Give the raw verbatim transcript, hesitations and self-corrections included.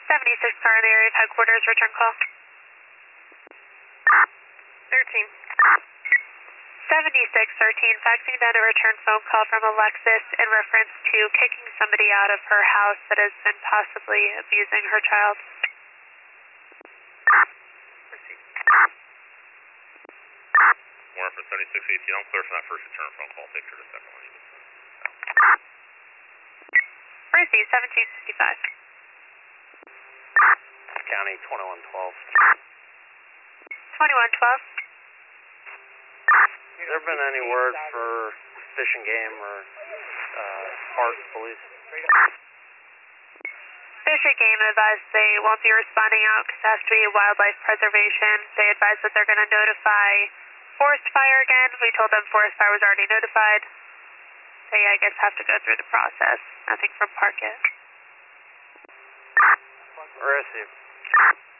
seventy-six car in the area of headquarters, return call. thirteen. seventy-six thirteen, faxing down a return phone call from Alexis in reference to kicking somebody out of her house that has been possibly abusing her child. Warrant for seventy-six eighteen, I'm clear from that first return phone call. Take her to second one. Mercy, seventeen fifty-five. County twenty-one twelve. twenty-one twelve. Has there been any word for Fish and Game or uh, Park Police? Fish and Game advised they won't be responding out because it has to be wildlife preservation. They advised that they're going to notify forest fire again. We told them forest fire was already notified. They, I guess, have to go through the process. Nothing from Park yet. Receive.